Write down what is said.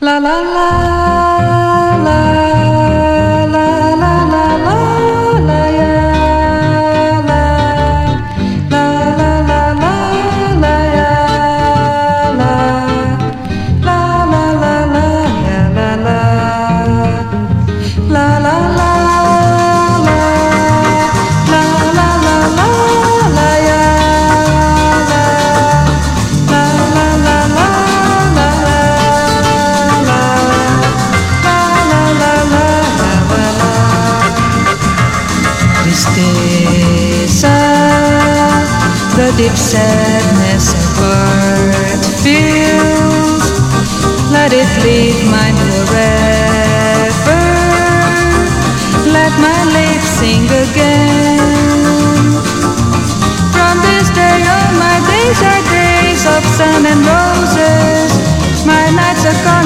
La la la la la la la la la ya la la la la la la ya la la la la la ya la la la la la la la la la la la ya la la la la la tristeza, the deep sadness of heart feels. Let it leave mine forever. Let my lips sing again. From this day on, my days are days of sun and roses. My nights are gone.